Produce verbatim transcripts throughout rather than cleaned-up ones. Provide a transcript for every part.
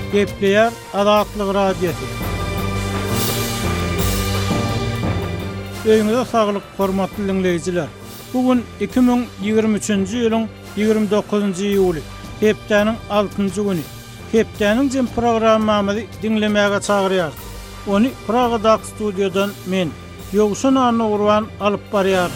Gepleyer Azatlyk Radiosu. Öýüňize saglyk, hormatly dinleýijiler. Bugün iki bin ýygrimi üçinji ýylyň ýygrimi dokuzunjy iýuly, hepdeniň altynjy güni. Hepdeniň jem programmamyzy dinlemäge çagyrýar. Onu Pragada studiodan men Ýogşun Anna Urban alyp barýar.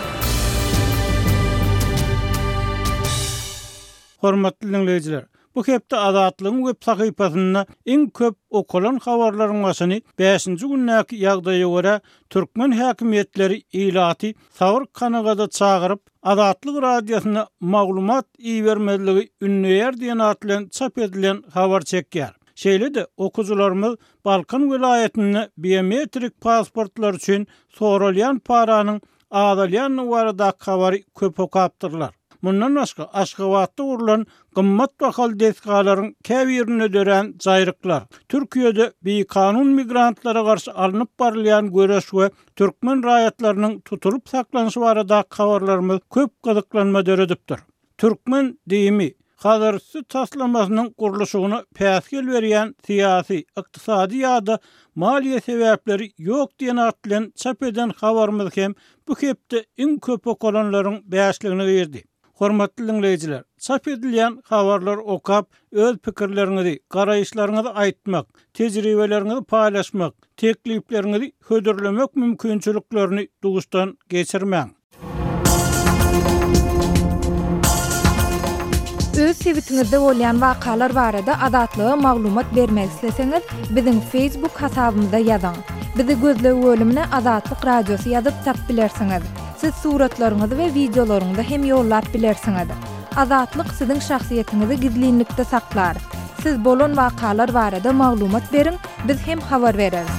Hormatly dinleýijiler, bu hepde Azatlygyň web sahypasyna iň köp okulan habarlaryň başyny beşinji günnäki ýagdaýa görä türkmen häkimetleri ilaty Sawr Kanagada çagyryp Azatlyk radiosyna maglumat iýermezligi ünneýär diýen atlan çap edilen habar çekýär. Şeýle-de okujularymyz Balkan vilayetinde biometrik pasportlar üçin sorulýan paranyň azalýan barada habary köp okapdyrlar. Mundan başga Aşgabatda urulan gymmat bahal deskalaryň käbirine dören jaýryklar, Türkiýede beýkanun migrantlara garşy alınıp barylýan göreş we türkmen raýatlarynyň tutulup saklanyşy barada habarlarymyz köp gyzyklanma döredipdir. Türkmen diýimi hazır süt taslamasynyň gurulşygyna päsgel berýän siýasy, ykdysady ýa-da maliýe sebäpleri ýok diýen atlan çap eden habarymyz hem bu hepde iň köp okulanlaryň bäşligini berdi. Hormatly dinleýijiler, çap edilýän habarlar okap, öz pikirleriňizi, garaýşlaryňyzy aýtmak, tejribeleriňizi paýlaşmak, teklipleriňizi hödürlemek mümkinçiliklerini duguşdan geçirmäň. Öz sewitingizde bolýan wakalar barada Azatlyga maglumat bermek isleseňiz, biziň Facebook hasabymyza ýazyň. Bizi gözlegi bölümine Azatlyk Radiosu ýazyp tap bilersiňiz. Siz suratlaryňyzy we videolaryňyzy hem ýollap bilersiňiz. Azatlyk siziň şahsiýetiniňizi gizlinlikde saklar. Siz bolan wakalar barada maglumat beriň, biz hem habar bereriz.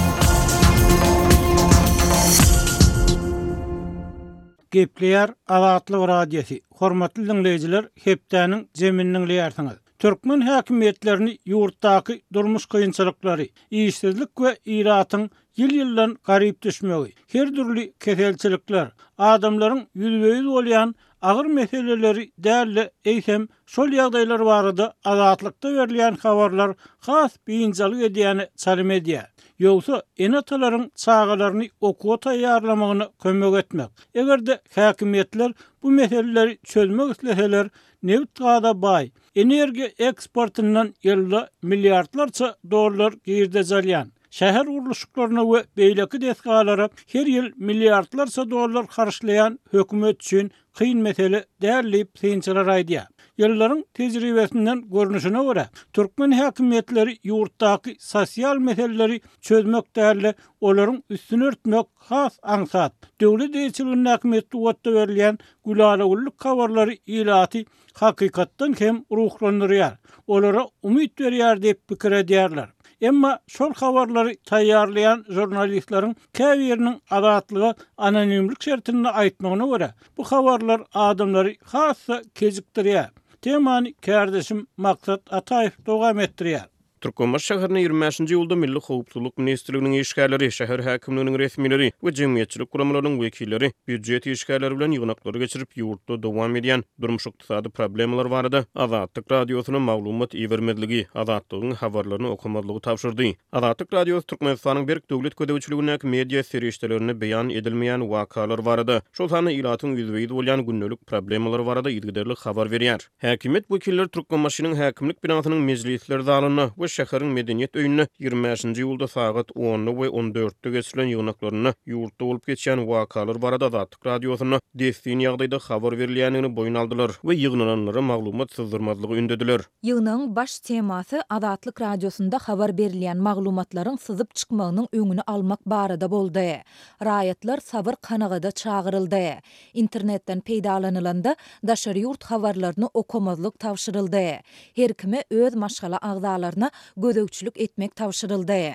Gepleyer Azatlyk Radiosu. Hormatly dinleýijiler, hepdeniň jeminiň ýersiňiz. Türkmen häkimetlerini ýurtdaky durmuş kynçylyklary, işsizlik we iratyň ýyl-ýyldan garyp düşmegi, her türlü keselçilikler, adamlaryň ýüzbeýiz bolýan agyr meseleleri däli eýsem şol ýagdaýlar barada Azatlykda berilýän habarlar has biňjalyk edýäni çalym edýär. Ýogsa enatalaryň çağalaryny okuwa taýýarlamagyna kömek etmek. Egerde häkimetler bu meseleleri çözmek isleseler, neft gada bay, energiýa eksportyndan ýylda milliardlarça dollar girde jalýan. Şäher uruluşlaryna we beýleki deskalara her ýyl milliardlarça dollar harçlayan hökümet üçin kyn mesele därlip synçylar aýdýar. Ýyllaryň tejribesinden görnüşine görä, türkmen häkimetleri ýurtdaky sosial meseleleri çözmek därli olaryň üstüne örtmek has aňsat. Döwlet eýçiliginiň häkimetde wagtda berilýän gülalagullyk habarlary ilaty hakykatdan hem ruhlandyrýar. Olara umyt berýär diýip pikir edýärler. Emma şol habarlary taýýarlayan jurnalistlaryň käbiriniň Azatlyga anonimlik şertini aýtmagyna görä, bu habarlar adamlary hassa kezikdirýär. Temany kardeşim Maksat Ataýew dowam etdirýär. Türkmenbaş şäherine ýygrimi beşinji ýylda Milli Howpsuzlyk Ministrliginiň işgärleri, şäher häkimliginiň resmileri we jemgyýetçilik guramlarynyň wekilleri büdjet işgärleri bilen ýygnaklary geçirip ýurtda dowam edýän durmuş ykdysady problemalar barada Azatlyk radiosyna maglumat iýermezligi, Azatlygyň habarlaryny okumadlygy tapşyrdy. Azatlyk radiosu Türkmenistanyň berk döwlet ködäwçiliginiň media serişdelerini beýan edilmeýän wakalar barada, şol sany ilatyň ýüzbeýiz bolýan günnelik problemalar barada ýygyderlik habar berýär. Häkimet wekilleri Türkmenbaşynyň häkimlik binasynyň mejlisleri zalyna we şäheriň medeniýet öýüne ýygrimi beşinji ýylda sagat on we on dörtde geçirilen ýygnaklaryny ýurtda bolup geçýän wakalar barada Azatlyk radiosyna destin ýagdaýda habar berilýänini boýun aldylar we ýygnalanlara maglumat syzdyrmazlygy ündediler. Ýygynyň baş temasy Azatlyk radiosunda habar berilýän maglumatlaryň syzyp çykmagynyň öňüni almak barada boldy. Raýatlar Sawr Kanagada çagyryldy. İnternetden peýdalanylanda daşary ýurt habarlaryny okumazlyk tapşyryldy. Her kime öz maşgala agzalaryna gödökçülük etmek tapşyryldy.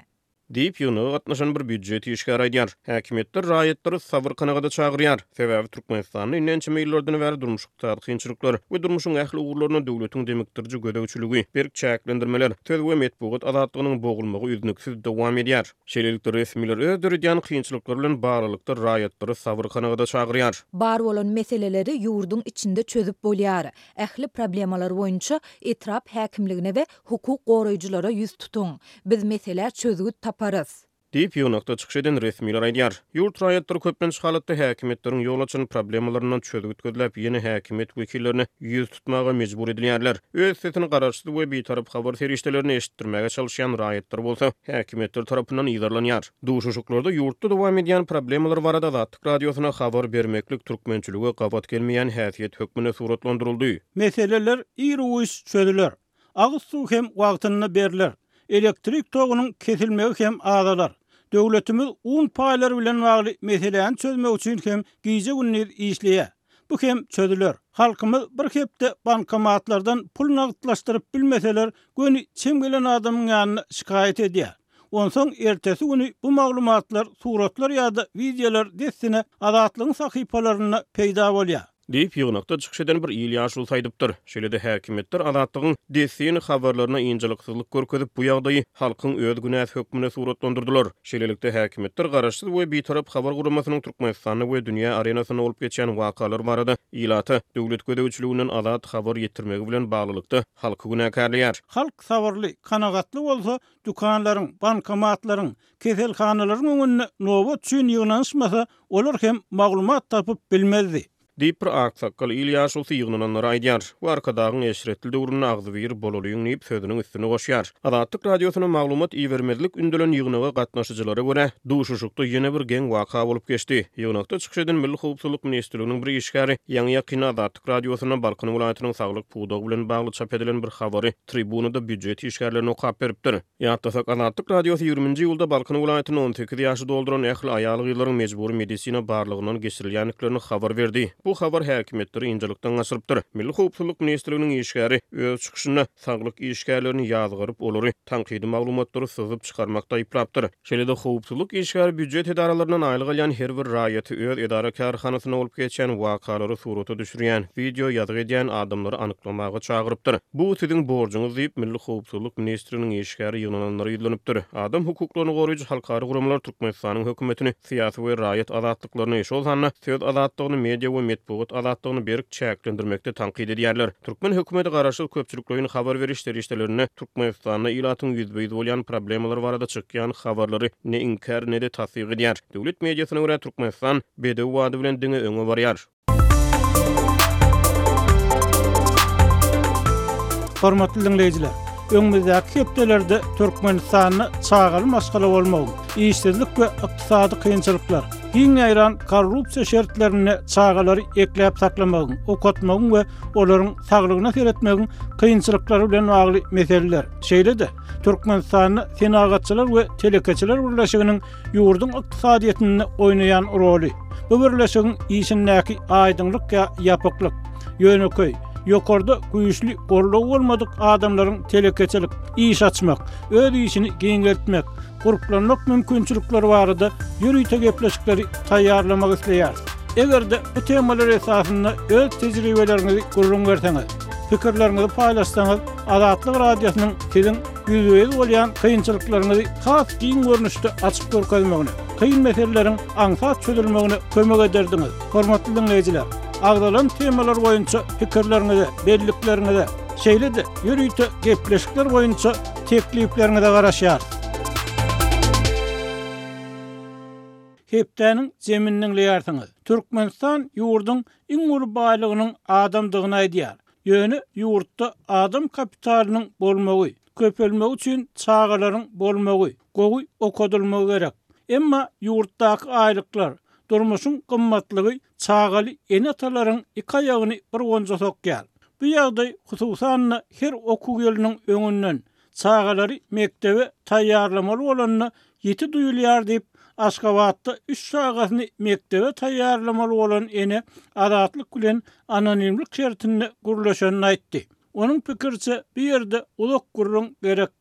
Diýip ýygyna gatnaşan bir büdjet işgär aýdýar. Häkimetler raýatlary sabr kanagada çagyrýar. Sebäbi Türkmenistanyň inençe meýillerden bäri durmuşykda kynçylyklar we durmuşyň ähli ugurlaryna döwletiň demekdirji gödäwçiligi, berk çäklendirmeler, töz we metbuat azatlygynyň boğulmagy üznüksiz dowam edýär. Şeýlelikde resmiler ödürýän kynçylyklar bilen baralykda raýatlary sabr kanagada çagyrýar. Bar bolan meseleleri ýurdun içinde çözüp bolýar. Ähli problemalar boýunça etrap häkimligine we hukuk goraýjylara ýüz tutuň. Biz mesele çözüp taparız. Diýip ýoňakda çykyş eden resmiler aýdýar. Ýurt raýatlary köplenç halatda häkimetleriň ýol açan problemlarynyň çözüp ötgüdläp ýene häkimet wekillerini ýüz tutmaga mejbur edilýärler. Öz setini garaşdy we betarap habar feriştelerini eşitdirmäge çalışýan raýatlar bolsa, häkimetler tarapyndan ýydarlanýar. Duşuşuklarda ýurtda dowam edýän problemler barada Azatlyk radiosuna habar bermeklik türkmençiligi gabat gelmeýän häsiýet hökmüne suratlandyryldy. Meseleler iri uýş çözüler. Agyz suw hem wagtyny berler. Elektrik togynyň kesilmegi hem azalar. Döwletimiz un paýlary bilen bagly meseleni çözmek üçin hem giýje günler işleýär. Bu hem çözüler. Halkymyz bir hepde bankomatlardan pul nagdlaşdyryp bilmeseler, göni çem gelen adamyň ýanyna şikayet edýär. Onsoň ertesi güni bu maglumatlar, suratlar ýa-da videolar destine Azatlygyň sahypalaryna peýda bolýar. Diýip ýygnakda çykyş eden bir ýyl ýaşul saýdypdyr. Şeýlede häkimetler Azatlygyň desini habarlaryna ýynjylyksyzlyk görkezip bu ýagdaýy halkyň öz günäs hökmüne suratlandyrdylar. Şeýlelikde häkimetler garaşsyz we betarap habar guramasynyň Türkmenistany we dünýä arenasyna olup geçen wakalar barada ýylata döwlet gödäwçiliginiň azat habar ýetirmegi bilen baglylykda halky günäkärleýär. Halk sabarly, kanagatly bolsa, dukanlaryň, bankomatlaryň, keselhanalaryň öňüne nowat üçin ýygnanşmasa, olar hem maglumat tapyp bilmezdi. Diýip bir aksakkal İlyaşul ýygnananlar aýdýar. Bu arkadagyň eşretli döwrüne agzy bir bolalygyň diýip sözüniň üstüne goşýar. Azatlyk radiosyna maglumat iýermezlik ündelen ýygnaga gatnaşyjylara görä duşuşukda ýene bir geň waka bolup geçdi. Ýygnakda çykyş eden Milli Howpsuzlyk Ministrliginiň bir işgäri ýa-ni ýakyn Azatlyk radiosyna Balkan welaýatynyň saglyk puwdagy bilen bagly çap edilen bir habary tribunada büdjet işgärlerini okap beripdir. Ýa-da Azatlyk radiosy ýygrüminji ýylda Balkan welaýatyny on sekiz ýaşy dolduran ähli aýalyk ýyllaryň mejburi medisina barlygyndan geçirilýänliklerini habar berdi. Bu habar häkimetleri injelikden gaçyrypdyr. Milli Howpsuzlyk Ministrliginiň işgäri öz çykyşyna saglyk işgärlerini ýazgyryp olary tanqidi maglumatlary syzyp çykarmakda aýplapdyr. Şeýlede howpsuzlyk işgäri büdjet edaralarynyň aýlyg alýan her bir raýaty öz edara karhanasyna olup geçen wakalary surata düşürýän, video ýadyg edýän adamlary anyklamaga çagyrypdyr. Bu siziň borjuňyz diýip Milli Howpsuzlyk Ministrliginiň işgäri ýygnananlary ýylanıpdyr. Adam hukuklaryny goraýjy halkary gurumlar Türkmenistanyň hökümetini siýasy we raýat azatlyklaryny eşol sanna söz azatlygyny media we metbuat azatlygyny berk çäklendirmekde tanqid edýärler. Türkmen hökümeti garaşyl köpçüliklerini habar berişleri işlerini Türkmenistanyň ýylatyň ýüzbeýiz bolýan problemler barada çykýan habarlary ne inkar ne de tasdiq edýär. Döwlet mediasyna görä Türkmenistan bedew wady bilen diňe öňe barýar. Hormatly dinleyijiler, öňümüzdäki hepdelerde Türkmenistanyny çağaly masgala bolmagy, işsizlik we ykdysady kynçylyklar, giň aýran korrupsiýa şertlerini çağalary ekläp saklamagyň, okatmagyň we olaryň saglygyna seretmegiň kynçylyklary bilen bagly meseleler. Şeýle-de Türkmenistanyny senagatçylar we telekeçiler birleşiginiň ýurdun ykdysadyetini oýnaýan roly. Bu birleşigiň işindäki aýdynlyk ýa ýapyklyk, ýöneköy, ýokarda güýçli gorlaw bolmadyk adamlaryň telekeçilik, iş açmak, öz işini giňeltmek, guruplanmak mümkinçilikleri barada ýürüýte gepleşikleri taýýarlamak isleýär. Egerde bu temalar esasynda öz tejribelerini gurrun berseňiz, pikirlerinizi paýlaşsaňyz, Azatlyk radiosynyň siziň ýüzbeýiz bolýan kynçylyklaryňyzy has giň görnüşde açyk görkezmegine, kyn meseleleriň aňsat çözülmegine kömek ederdiňiz. Hormatly dinleyijiler, agdalan temalar boýunça pikirlerinizi, belliklerinizi, şeýle-de ýürüýte gepleşikler boýunça tekliplerinizi garaşýar. Hepdäniň jeminiň ýartyňyz. Türkmenistan ýurdun iň uly baýlygynyň adamdygyny aýdýar. Ýöne ýurtda adam kapitalynyň bolmagy, köpelmegi üçin çağalaryň bolmagy, gowy okadylmagy gerek. Emma ýurtdaky aýlyklar, durmuşyň gymmatlygy çağaly enatalaryň iki aýagyny bir gonja sokýar. Bu ýagdaý hususan her okuw ýylynyň öňünden çağalary mektebe taýýarlamaly bolanyny ýeti duýulýar diýip Aşgabatda üç sagatyny mektebe taýýarlamaly bolan ene Azatlyk bilen anonimlik şertini gurlaşanyny aýtdy. Onuň pikirçe bir ýerde ulak gurrun gerekkäl.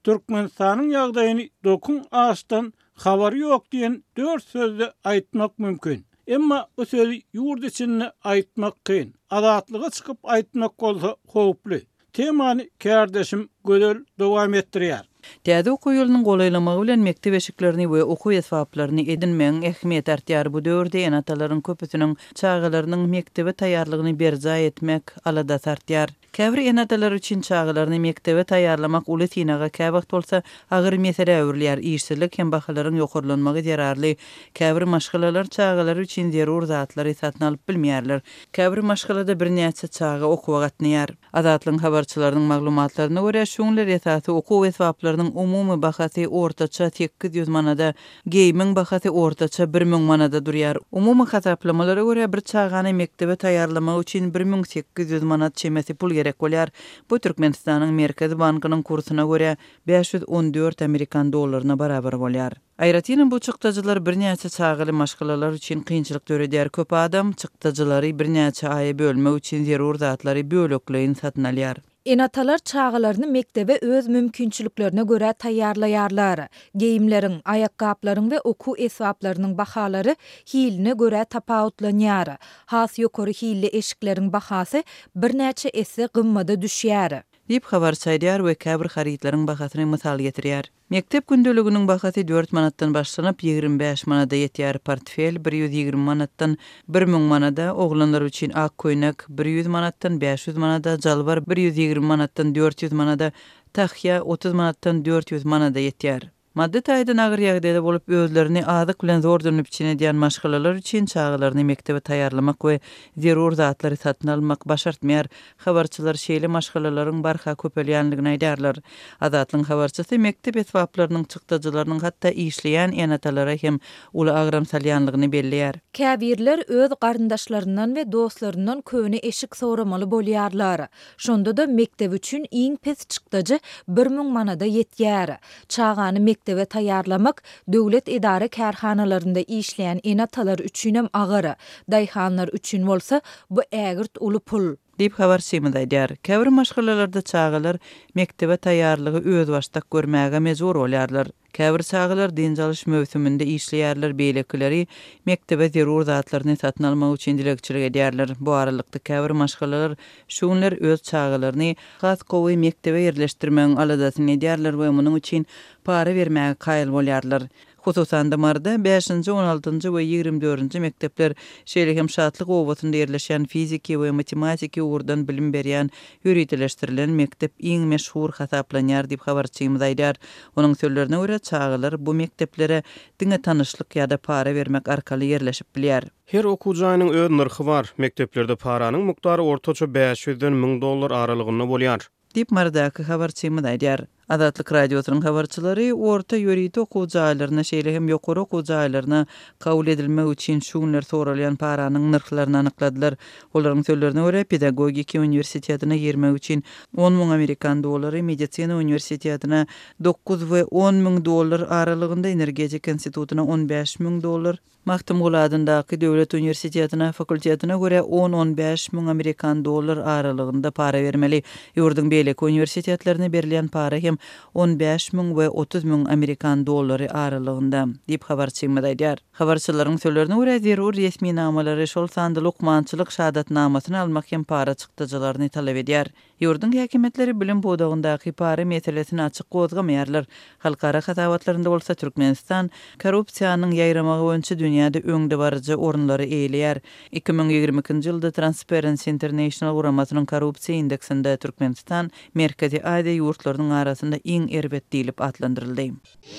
Türkmenistanyň ýagdaýyny dokun ağaçdan habary ýok diýen dört sözle aýtmak mümkin. Emma o sözü ýurt içinde aýtmak kyn. Adatlyga çykyp aýtmak bolsa howply. Temany kärdeşim gödel dowam etdirýär. Täze okuw ýolunyň golaýlamagy bilen mektep eşiklerini we okuw esbaplaryny edinmeň ähmiýet artýar. Bu döwürde enatalaryň köpüsiniň çağalarynyň mektebe taýýarlygyny berja etmek alada tartýar. Käbir enatalar üçin çağalaryny mektebe taýýarlamak uly tinaga käbagt bolsa agyr mesele öwürlýär. İşsizlik hem bahalaryň ýokurlanmagy zararly. Käbir maşgalalar çağalar üçin zerur zatlary satyn alyp bilmeýärler. Käbir maşgalada bir näçe çağa okuwa gatnaýar. Adatlyň habarçylarynyň maglumatlaryna görä şoňlar esasy okuw esbaplarynyň umumy bahasy ortaça sekiz ýüz manada, geymiň bahasy ortaça bir miň manada durýar. Umumy hasaplamalara görä bir çağany mektebe taýýarlamak üçin bir miň sekiz ýüz manat çemesi pul gerek bolýar. Bu Türkmenistanyň Merkezi bankynyň kursyna görä beş ýüz on dört Amerikan dollaryna barabar bolýar. Aýratynyn bu çykdagylar bir näçe çağaly maşgalalar üçin kynçylyk görýär. Köp adam çykdagylary bir näçe aýy bölmek üçin zerur zatlary bölekleýin satyn alýar. Enatalar çağalaryny mektebe öz mümkinçiliklerine göre taýýarlaýarlar. Geyimleriň, ayakkablaryň we okuw esbaplarynyň bahalary hiline göre tapawutlanýar. Has ýokary hilli eşikleriň bahasy bir näçe esse gymmada düşýär. Dip habar saýdýar we käbir harytlaryň bahasyny mysal getirýär. Mektep gündeliginiň bahasy dört manatdan başlanyp ýigirme beş manada ýetýär. Portfel bir ýüz ýigirme manatdan bir miň manada, oglanlar üçin ak köýnek bir ýüz manatdan beş ýüz manada, jalbar bir ýüz ýigirme manatdan dört ýüz manada, tahyýa otuz manatdan dört ýüz manada ýetýär. Maddi taýdan agyr ýagdaýda bolup özlerini adyk bilen zor dönüp içine diýen maşgalalar üçin çağalaryny mektebe taýýarlamak we zerur zatlary satyn almak başartmaýar. Habarçylar şeýle maşgalalaryň barha köpelýänligini aýdarlar. Adatlyň habarçysy mektep esbaplarynyň çykdagylarynyň hatda işleýän enatalara hem uly agram salýanlygyny belleýär. Käbirler öz garyndaşlaryndan we dostlaryndan köni eşik soramaly bolýarlar. Şonda da mektep üçin iň pes çykdajy bir miň manada ýetýär. Çağany mektebe taýýarlamak döwlet idare kärhanalarynda işleýän enatalar üçin hem agyr, daýhanlar üçin bolsa bu ägirt uly pul. Dip habar semdaýdýar. Käbir maşgalalarda çağalar mektebe taýýarlygy öz başdak görmäge mejbur bolýarlar. Käbir çağalar din çalyş mövsüminde işleýärler, beýlekleri mektebe zerur zatlaryny satyn almak üçin dilekçilik edýärler. Bu aralykda käbir maşgalalar şoňlar öz çağalaryny has gowy mektebe ýerleşdirmegiň aladasyny edýärler we munyň üçin para bermäge kaýyl bolýarlar. Hususan da marda beşinji, on altynjy we ýigirme dördünji mektepler şeýle hem şatlyk obasynda ýerleşen fiziki we matematika urdan bilim berýän ýürütleşdirilen mektep iň meşhur hasaplanýar diýip habarçymyz aýdýar. Onuň sözlerine görä çağalar bu mekteplere diňe tanyşlyk ýa-da para bermek arkaly ýerleşip bilýär. Her okuw jaýynyň öz narhy bar. Mekteplerde paranyň mukdary ortaça beş ýüzden miň dollar aralygyny bolýar. Dip mardaky habarçymyz aýdýar. Adatlyk radiosynyň habarçylary orta ýörüýte okuw jaýlaryna şeýle hem ýokary okuw jaýlaryna kabul edilmek üçin şoňlar soralýan paranyň narhlaryny anykladylar. Olaryň sözlerine görä pedagogika uniwersitetine girmek üçin on miň Amerikan dollary, medisina uniwersitetine dokuz we on miň dollar aralygynda, energetika institutuna on beş miň dollar, Mahtumguladyndaky döwlet uniwersitetine, fakultetine görä on on beş miň Amerikan dollar aralygynda para bermeli. Ýurdun beýleki uniwersitetlerine berilýän para hem on beş miň we otuz miň Amerikan dollary aralygynda diýip habarçymyz aýdýar. Habarçylaryň sözlerine görä zerur resmi namalary şol sandy lukmançylyk şahadatnamasyny almak hem para çykdyjylaryny talap edýär. Ýurdun häkimetleri bilim bodagyndaky para meselesini açyk gozgamaýarlar. Halkara hasawatlarynda bolsa Türkmenistan korrupsiýanyň ýaýramagy boýunça dünýäde öňde barjy orunlary eýleýär. iki miň ýigirme ikinji ýylda Transparency International guramasynyň korrupsiýa indeksinde Türkmenistan Merkezi Aziýa ýurtlarynyň arasynda iň erbet diýilip atlandyryldy.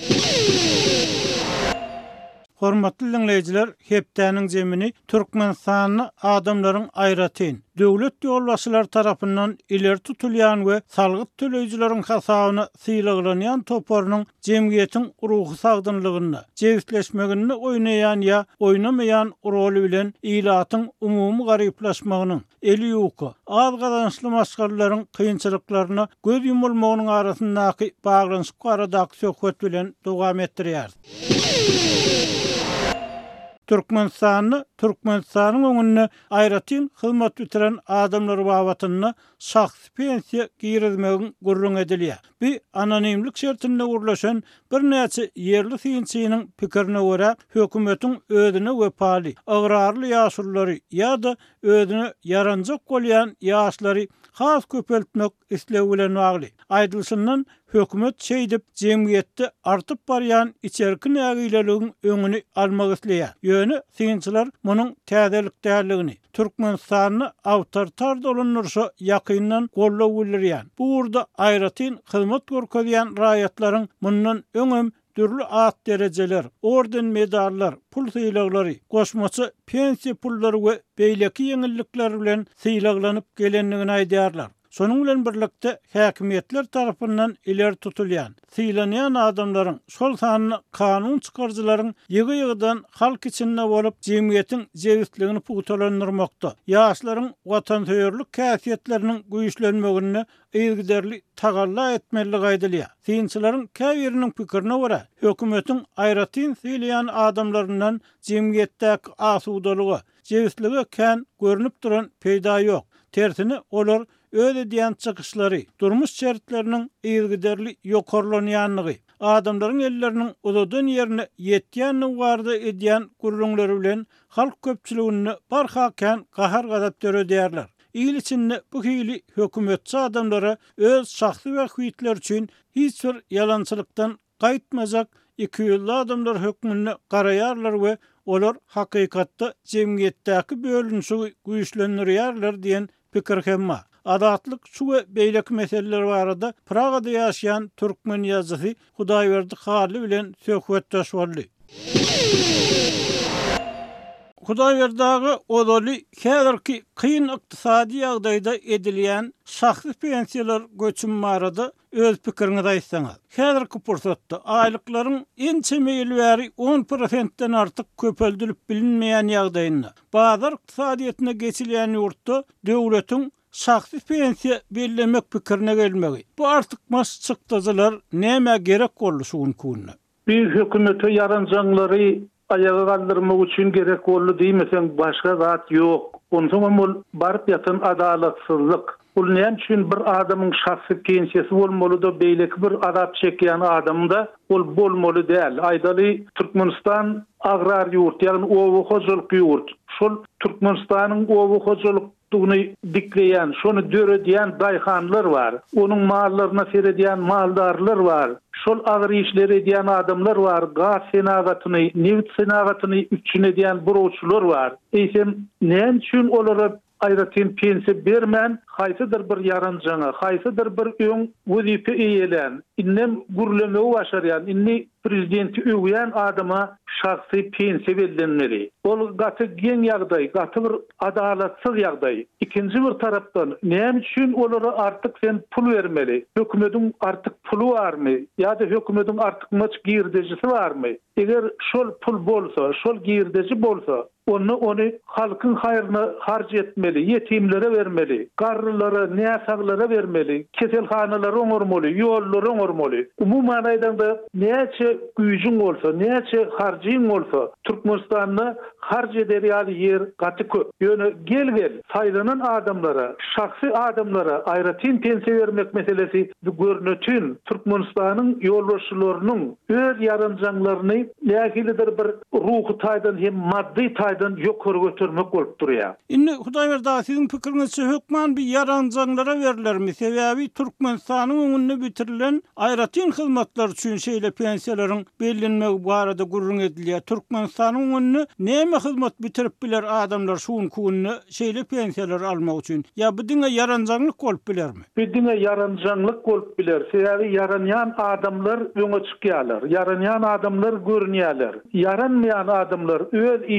Hormatly dinleyijiler, hepdäniň jemini Türkmenistanyny adamlaryň aýratyn döwlet ýolbaşçylary tarapyndan ileri tutulýan we salgyt töleýijileriň hasabyna syýlaglanýan topornyň jemgyýetiň ruhy sagdynlygyny, jewitleşmegini oýnaýan ýa oýnamaýan rol bilen ilatyň umumy garyplaşmagynyň eli ýoky, az gazançly maşgalaryň kynçylyklaryna göz ýumulmagynyň arasyndaky baglanyşyk aradaky söhbet bilen dowam etdirýär. Türkmenistan'ı, Türkmenistan'ın öňünde aýratyn hyzmat bitiren adamlar babatyna şahsy pensiýa girizmegiň gurrun edilýär. Bir anonimlik şertinde gurlaşan bir näçe yerli synçynyň pikirine görä, hökümetiň özüne wepaly, agrarly ýaşulary ýa-da özüne yaranjak bolýan ýaşlary has köpeltmek islew bilen bagly. Aýdylşyndan hökümet şeýdip jemgyýetde artyp barýan içerki nägileligiň öňüni almak isleýär. Ýöne synçylar munyň täzelik däligini, Türkmenistanyny awtoritar dolanursa ýakyndan gollaw bilýär. Bu urda aýratyn hyzmat görkezýän raýatlaryň mundan öňem türlü at dereceler, orden medallar, pul syýlaglary, goşmaçy pensiýa pullary we beýleki ýeňillikler bilen syýlaglanyp gelenligini aýdýarlar. Şonuň bilen birlikde häkimetler tarapyndan ileri tutulýan, syýlanýan adamlaryň şol sanyny kanun çykarjylaryň ýygy-ýygydan halk içinde bolup jemgyýetiň jewitligini pugtalandyrmakda, ýaşlaryň watansewerlik käsiýetleriniň güýçlenmegini ýygyderli tagalla etmeligi aýdylýar. Synçylaryň käbiriniň pikirine görä, hökümetiň aýratyn syýlaýan adamlaryndan jemgyýetdäki asudalygy, jewitligi kän görünüp duran peýda ýok. Tersine olar öde diýen çykyşlary, durmuş şertleriniň ýygyderli ýokarlanýanlygy, adamlaryň elleriniň uzadan ýerine ýetýänini garda edýän gurrunlary bilen halk köpçüligini barhaken gahar gadap döredýärler. İl içinde bu hili hökümetçi adamlara öz şahsy wagtlar üçin hiç bir yalançylykdan gaýtmazak iki ýylly adamlar hökmüne garaýarlar we olar hakykatda jemgyýetdäki bölünşi güýçlendirýärler diýen pikir hem bar. Adatlyk şu we beýleki meseleler barada Pragada ýaşaýan türkmen ýazgysy Hudaýberdi Haly bilen söhbetdeş boldy. Hudaýberdagy odaly häzirki kıyın ykdysady ýagdaýda edilýän şahsy pensiýalar göçüm barada öz pikirini aýtsaňyz. Häzirki pursatda aýlyklaryň en çemeýil bäri on prosentden artyk köpeldilip bilinmeýän ýagdaýynda bazar ykdysadyýetyne geçilýän ýurtda döwletiň şahsy pensiýa bellemek pikirine gelmegi. Bu artyk mas çykdyjylar näme gerek boldy şu günkunna? Bir hökümete yaranjanlary ayağa kaldırmak için gerek boldy diýmesen başga zat ýok. Onsoň ol baryp ýatan adalatsızlyk. Ol näme üçin bir adamyň şahsy pensiýasy bolmaly-da beýleki bir adap çekýän adamda ol bolmaly däl. Aýdaly Türkmenistan agrar ýurt, ýagny owa hojalyk ýurt. Şol Türkmenistanyň owa hojalyk dikleyen, şonu döredýän daýhanlar var. Onun mallaryna seredýän maldarlar var. Şol agyr işler edýän adamlar var. Gaz senagatyny, neft senagatyny üçin edýän burawçylar var. Eýsem, näme üçin olara aýratyn pensiýa bermän, haýsydyr bir yaranjaňa, haýsydyr bir öň wezipe eýelen, innem gurlemegi başarýan, inni prezidenti öwýän adama şahsy pensiýa berilmeli. Ol gaty gen ýagdaý, gaty bir adalatsyz ýagdaý. İkinji bir tarapdan näme üçin olara artyk sen pul bermeli? Hökümetiň artyk pulu barmy? Ýa-da hökümetiň artyk maç girdejisi barmy? Eger şol pul bolsa, şol girdeji bolsa, onu onu halkın hayrına harc etmeli, yetimlere vermeli, garrylara, näsaglara vermeli, keselhanalara oňormaly, ýollary oňormaly. Umuman aýdanda näçe güýjüň bolsa, näçe harjyň bolsa, Türkmenistanyny harc ederýär ýer gaty köp. Ýöne gel-gel saýlanan adamlara, şahsy adamlara aýratyn pensiýa bermek meselesi görnetün Türkmenistanyň ýolbaşçylarynyň öz yaranjanlaryny nähilidir bir ruhy taýdan hem maddi taýdan ýokary götürmek bolup durýar. Indi Hudaýberda siziň pikirinizçe hökman bir yaranjanlara berillermi? Sebäbi Türkmenistanyň öňünde bitirilen aýratyn hyzmatlar üçin şeýle pensiýalaryň bellenmegi barada gurrun edilýär. Türkmenistanyň öňünde näme hyzmat bitirip biler adamlar şu günkunny şeýle pensiýalar almak üçin? Ya bu diňe yaranjanlyk bolup bilermi? Bu diňe yaranjanlyk bolup biler. Sebäbi yaranýan adamlar öňe çykýarlar. Yaranýan adamlar görünýärler. Yaranmayan adamlar öz işini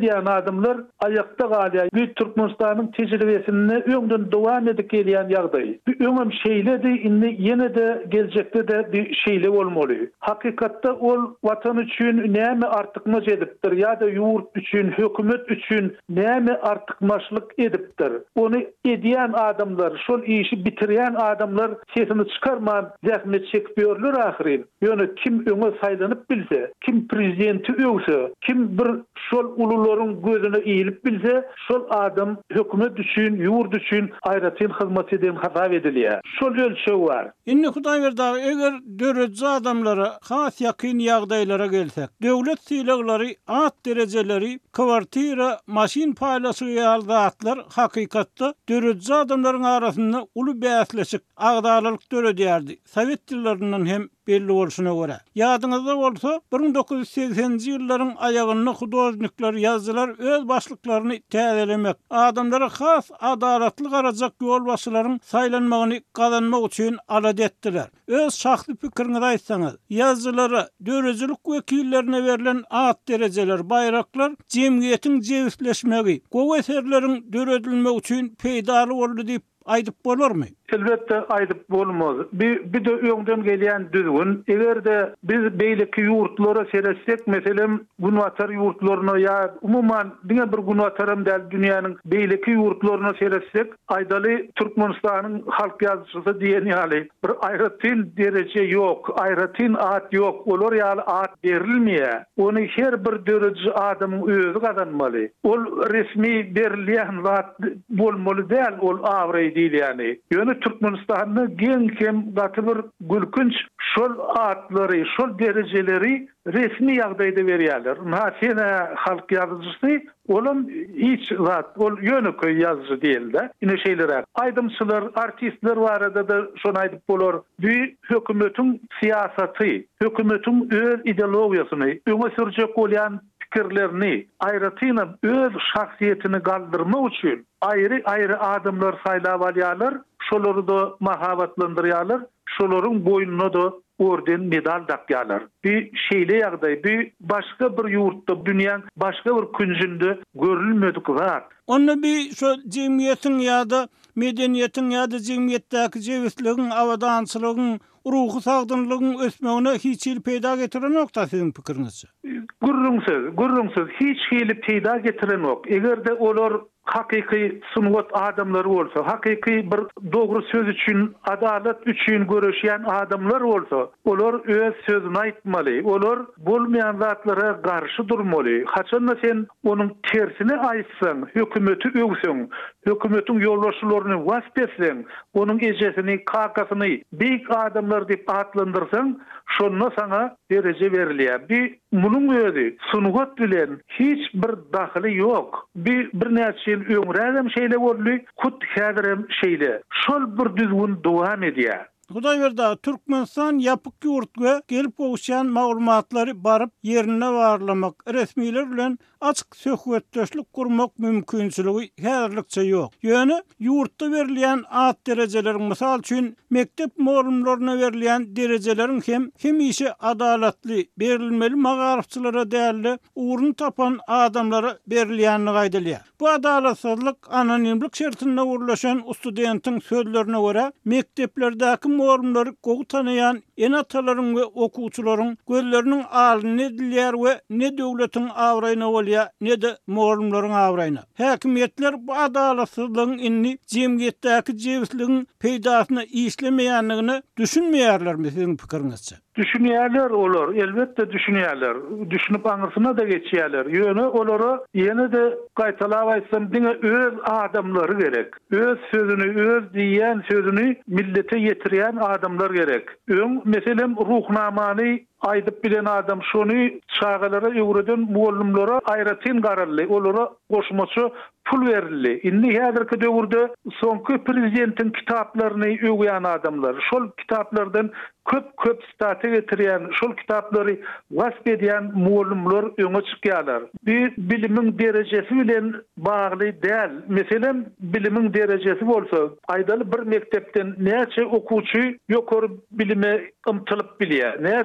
diýen adamlar ayakta galýar. Bu Türkmenistanyň tejribesini öňden dowam edip gelýän ýagdaý. Bu öňem şeýledi, indi ýene de geljekde de bir şeýle bolmaly. Hakykatda ol watan üçin näme artykmaç edipdir ýa-da ýurt üçin, hökümet üçin näme artykmaçlyk edipdir. Onu edýän adamlar, şol işi bitirýän adamlar sesini çıkarman zähmet çekipýörler ahyry. Ýöne kim öňe saýlanyp bilse, kim prezidenti öwse, kim bir şol ulularyň gözüne eýilip bilse, şol adam hökümet üçin, ýurt üçin aýratyn hyzmat eden hasap edilýär. Şol ölçeği var. Inni Hudaýberda eger döredji adamlara has ýakyn ýagdaýlara gelsek, döwlet sylaglary, at derejeleri, kwartira, maşin paýlaşy ýaldatlar hakykatda döredji adamlaryň arasynda uly bäsleşik agdalyk döredýärdi. Sowet ýyllarynyň hem belli bolşuna görä. Ýadyňyzda bolsa bir bin dokuz yüz seksenji ýyllaryň aýagyny hudojnikler, ýazgylar öz başlyklaryny täzelemek, adamlara has adalatly garajak ýol başlaryň saýlanmagyny gazanmak üçin alad etdiler. Öz şahsy pikiriňizi aýtsaňyz, ýazgylara, dörejilik wekillerine berilen at derejeler, baýraklar jemgyýetiň jewitleşmegi, gowy eserleriň döredilmegi üçin peýdaly boldy diýip aýdyp bolarmy? Elbette aýdyp bolmaz. Bir, bir de öňden gelýän düzgün. Egerde biz beýleki ýurtlara seretsek, meselem Gunwatar ýurtlaryna ýa umuman diňe bir Gunwataram däl dünýäniň beýleki ýurtlaryna seretsek, aýdaly Türkmenistanyň halk ýazgysy diýen ýaly bir aýratyn derece ýok, aýratyn at ýok, olar ýaly at berilmeýär. Onu her bir döreji adamyň özü gazanmaly. Ol resmi berilýän zat bolmaly däl, ol awry diýil ýani. Ýöne Türkmenistanyň geň kem gaty bir gülkünç şol atlary, şol derejeleri resmi ýagdaýda berýärler. Näçe halk ýazgysy olum hiç zat, ol ýöneköy ýazgysy diýildi. Ine şeýlere aýdymçylar, artistler barada da şonu aýdyp bolar. Bu hökümetiň siýasaty, hökümetiň öz ideologiýasyny, öňe sürjek bolýan pikirlerini, aýratyna öz şahsiýetini galdyrmak üçin aýry-aýry adamlar saýlap alýarlar, şolary da mahabatlandyrýarlar, şolaryň boýnuna da orden medal dakýarlar. Bir şeýle ýagdaý, bir başga bir ýurtda, dünýäň başga bir künjünde görülmedik zat. Onu bir şu jemgyýetiň ýa-da medeniýetiň ýa-da jemgyýetdäki jewitligiň, awadançylygyň, ruhy sagdynlygyň ösmegine hiç il peýda getiren nokta siziň pikiriňizçe? Gurrunsiz, gurrunsiz hiç hili peýda getiren ok. Egerde olar hakyky sunwat adamlar bolsa, hakyky bir dogry söz üçin, adalet üçin görüşýän adamlar bolsa, olar öz sözüni aýtmaly. Olar bolmaýan zatlara garşy durmaly. Haçan sen onuň tersini aýtsaň, hökümeti öwseň, hökümetiň ýolbaşçylaryny waspeseň, onuň ejesini, kakasyny beýik adamlar diýip atlandyrsaň, şonda sana derece berilýär. Bir munuň özü sunwat bilen hiç bir dahyly ýok. Bir bir näçe ýyl öňrädem şeýle boldy, kut häzirem şeýle. Şol bir düzgün dowam edýär. Hudaýberda Türkmenistan ýapyk ýurtga gelip gowşan maglumatlary baryp ýerine barlamak, resmiler bilen açyk söhbetdeşlik gurmak mümkinçiligi häzirlikçe ýok. Ýöne ýurtda berilýän at derejeleriň, mysal üçin mektep muallimlerine berilýän derejeleriň hem hem işi adalatly berilmeli magarifçylara däli uğrun tapan adamlara berilýänini gaýdalýar. Bu adalatsızlyk anonimlik şertinde uğurlaşan studentin sözlerine göre mekteplerdäki muallimleri gowy tanayan enatalaryň we okuwçylaryň gözleriniň alyny edilýär we ne döwletiň awraýyna bolýar, ne de muallimleriň awraýyna. Häkimetler bu adalatsızlygyň inni jemgyýetdäki jewitligiň peýdasyna işlemeýänligini düşünmeýärlermi siziň pikiriňizçe? Düşünýärler olar, elbetde düşünýärler. Düşünüp aňyrsına da geçýärler. Ýöne olara ýene de gaýtalap aýtsam, diňe öz adamlary gerek. Öz sözüni, öz diýen sözüni millete ýetirýän adamlar gerek. Öň meselem ruhnamany aýdyp bilen adam şonu çağalara ýöwreden muallimlere aýratyn garally, olara goşmaçy pul berildi. Indi häzirki döwürde soňky prezidentiň kitaplaryny öwýän adamlar, şol kitaplardan köp köp staty getirýän, şol kitaplary wasp edýän muallimler öňe çykýarlar. Bir bilimiň derejesi bilen bagly däl. Meselem bilimiň derejesi bolsa, aýdaly bir mektepden näçe okuwçy ýokary bilime ymtylyp bilýär. Näçe okuwçy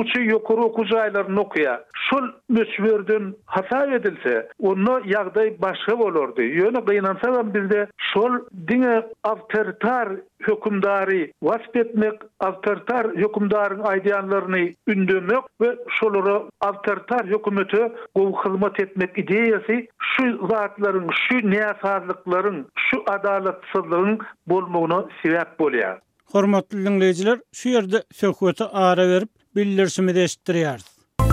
üçinçi ýokary okuw jaýlaryny okuýar. Şol möçberden hata edilse, onu ýagdaý başga bolardy. Ýöne gynansa bizde şol diňe awtoritar hökümdary wasp etmek, awtoritar hökümdaryň aýdýanlaryny ündürmek we şolary awtoritar hökümete gowy hyzmat etmek ideýasy şu zatlaryň, şu näsazlyklaryň, şu adalatsyzlygyň bolmagyna sebäp bolýar. Hormatly dinleýijiler, şu ýerde söhbete ara berip bildirişimi eşitdirýäris.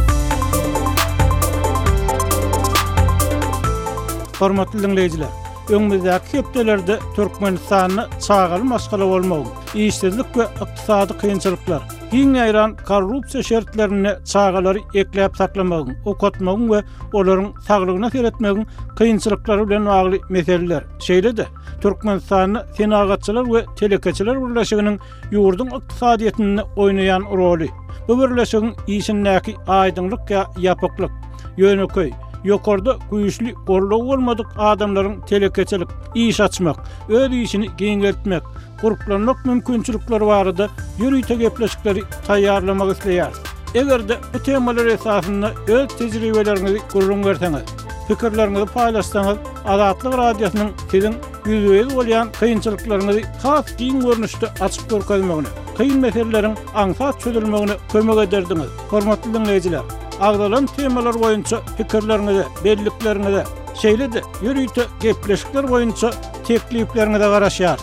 Hormatly dinleýijiler, öňümüzdäki hepdelerde Türkmenistanyny çağaly masgala bolmagy, işsizlik we ykdysady kynçylyklar, giň aýran korrupsiýa şertlerini çağalary ekläp saklamagyň, okutmagyň we olaryň saglygyna seretmegiň kynçylyklary bilen bagly meseleler. Şeýle-de Türkmenistanyny senagatçylar we telekeçiler birleşiginiň ýurdun ykdysadyetini oýnaýan roly. Bu birleşigiň işindäki aýdynlyk ýa ýapyklyk, ýöneköý, ýokarda güýçli gorlaw bolmadyk adamlaryň telekeçilik, iş açmak, öz işini giňeltmek, guruplanmak mümkinçilikleri barada ýürüýte gepleşikleri taýýarlamak isleýär. Egerde bu temalar esasynda öz tejribelerinizi gurrun berseňiz, pikirlerinizi paýlaşsaňyz, Azatlyk radiosynyň siziň ýüzüňiz bolýan kynçylyklaryňyzy has giň görnüşde açyk görkezmegine, kyn meseleleriň aňsat çözülmegine kömek ederdiňiz. Hormatly dinleýijiler, agdalan temalar boýunça pikirlerinizi, belliklerinizi, şeýle-de ýürüýte gepleşikler boýunça tekliplerinizi garaşýar.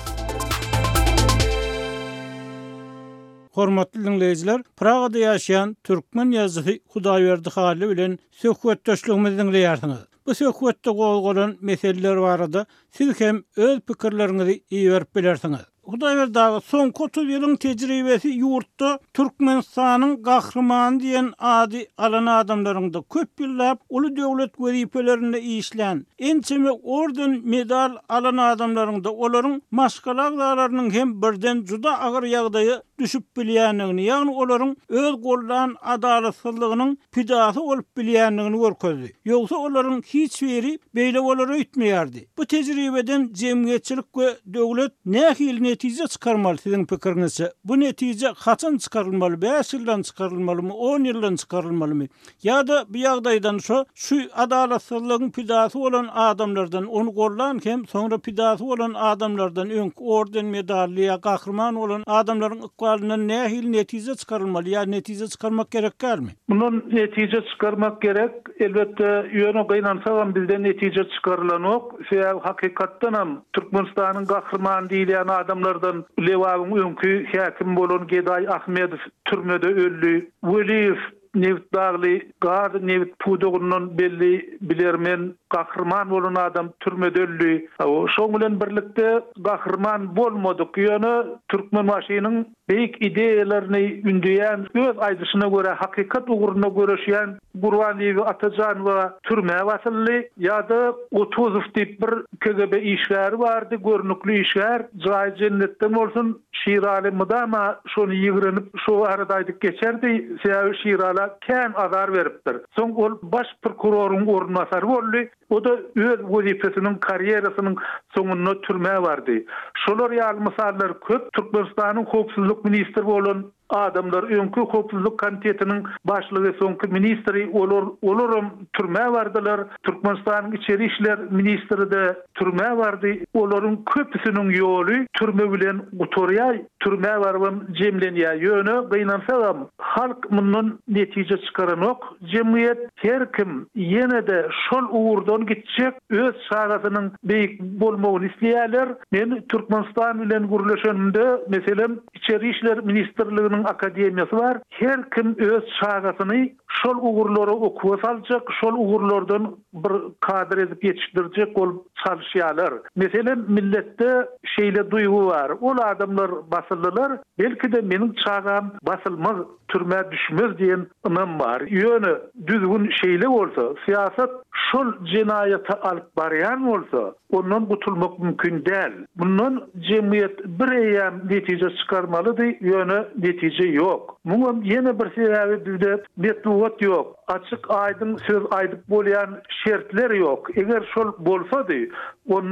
Hormatly dinleýijiler, Pragada ýaşaýan türkmen ýazgysy Hudaýberdi Haly bilen söhbetdeşligimizi dinleýärsiňiz. Bu söhbetde goýulan meseleler barada siz hem öz pikirlerinizi iýerip bilersiňiz. Hudaýberdi soňky otuz ýylyň tejribesi ýurtda Türkmenistanyň gahrymany diýen ady alan adamlaryňda köp ýyllap uly döwlet wezipelerinde işlän, ençeme orden medal alan adamlaryňda olaryň maşgalaglarynyň hem birden juda agyr ýagdaýy düşüp bilýänligini, ýagny olaryň öz gollan adalatsyzlygynyň pidasy bolup bilýänligini görkezdi. Ýogsa olaryň hiç biri beýle bolary etmeýärdi. Bu tejribeden jemgyýetçilik we döwlet nähil netije çıkarmaly siziň pikiriňizçe? Bu netije haçan çıkarylmaly? beş ýyldan çıkarylmalymy? on ýyldan çıkarylmalymy? Ýa-da bu ýagdaýdan şo şu adalatsyzlygyň pidasy bolan adamlardan onu gollan hem soňra pidasy bolan adamlardan öňkü orden medally ýa gahrman bolan adamlaryň ykbalyna nähil netije çıkarylmaly ýa netije çıkarmak gerekmi? Bunun netije çıkarmak gerek. Elbette ýöne gynansa bizden netije çıkarylan ok. Şeýle hakykatdan hem Türkmenistanyň gahrman diýilen adamlardan Lewagyň öňkü häkim bolan Geday Ahmedow türmede öldü. Weliýew Nevit dağlı, gard Nevit puduğunun belli bilermen gahrman bolan adam türmede öldü. Şoň bilen birlikde gahrman bolmadyk. Ýöne türkmen maşynyň beýik ideýalaryny ündüýän, öz aýdyşyna görä hakykat uguryna göreşýän Gurwaniýew Atajan we türme wasylly ýa-da otuz diýip bir K G B işgäri bardy, görnükli işgär, jaý jennetden bolsun, Şirali mydama şonu ýigrenip şo arada aýdyp geçerdi. Şeýle Şirala kän azar beripdir. Soň ol baş prokuroruň ornmasary boldy. O da öz wezipesiniň karýerasynyň soňuna türme bardy. Şolar ýaly misallar köp. Türkmenistanyň howpsuzlyk ministri bolan adamlar öňkü howpsuzlyk komitetiniň başlygy soňky ministri olar olaram türme bardylar. Türkmenistanyň içeri işler ministri de türme bardy. Olaryň köpüsiniň ýoly türme bilen gutorýar, türme barban jemlenýär. Ýöne gynansa halk mundan netije çıkaranok. Jemgyýet her kim ýene-de şol uğurdan gitjek, öz şagatynyň beýik bolmagyny isleýärler. Men Türkmenistan bilen gurulşanda meselem içeri işler ministrliginiň akademiýasy bar. Her kim öz şagatyny şol uğurlary okuwa saljak, şol uğurlardan bir kadr edip ýetişdirjek bolup çalışýarlar. Meselem milletde şeýle duýgu bar. Ol adamlar basyldylar, belki de meniň çagam basylmaz, türme düşmez diýen ymam bar. Ýöne düzgün şeýle bolsa, siýasat şol jinaýaty alyp barýan bolsa, ondan gutulmak mümkin däl. Bundan jemgyýet bir eýem netije çıkarmalydy, ýöne netije ýok. Muňa ýene bir sebäbi bizde metbuat ýok. Açyk aýdyn söz aýdyp bolýan şertler ýok. Eger şol bolsady, onu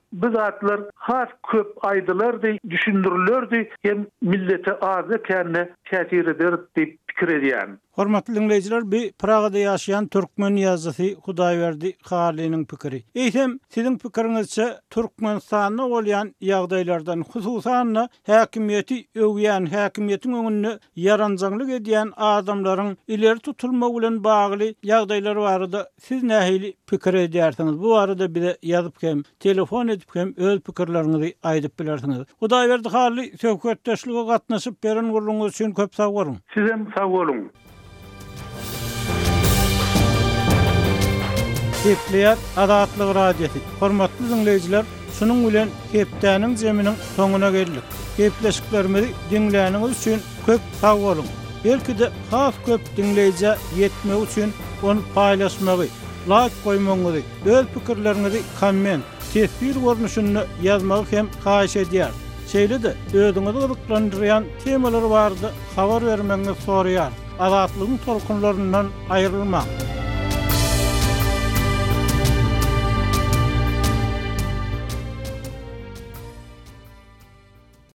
biz atlar has köp aydılardy, düşündürülürdi, hem millete azı kenne täsir eder diýip pikir edýän. Hormatly dinleyijiler, bir Pragada ýaşaýan türkmen ýazgysy Hudaýberdi Halynyň pikiri. Eýsem, siziň pikiriňizçe Türkmenistanda bolýan ýagdaýlardan, hususan häkimiýeti öwýän, häkimiýetiň öňünde ýaranjaglyk edýän adamlaryň ileri tutulmagy bilen bagly ýagdaýlar barada siz nähili pikir edýärsiňiz? Bu arada bize ýazyp hem, telefon edip hem öz pikirlerinizi aýdyp bilersiňiz. Hudaýberdi Haly söhbetdeşlige gatnaşyp beren guruluňyz üçin köp sag bolun. Sizem sag bolun. Kepler Adatlyk radiosi. Hormatly dinleyijiler, şunun bilen Keptäniň jeminiň soňuna geldik. Kepleşiklerimizi dinläniňiz üçin köp sag bolun. Belki de has köp dinleýije ýetmek üçin onu paýlaşmagy, like goýmaňyzy, öz pikirlerinizi komment, tesbir görnüşünde ýazmagy hem haýyş edýär. Şeýle de özüňizi gyzyklandyrýan temalar bardy, habar bermeňizi soraýar. Adatlygyň tolkunlaryndan aýrylmak.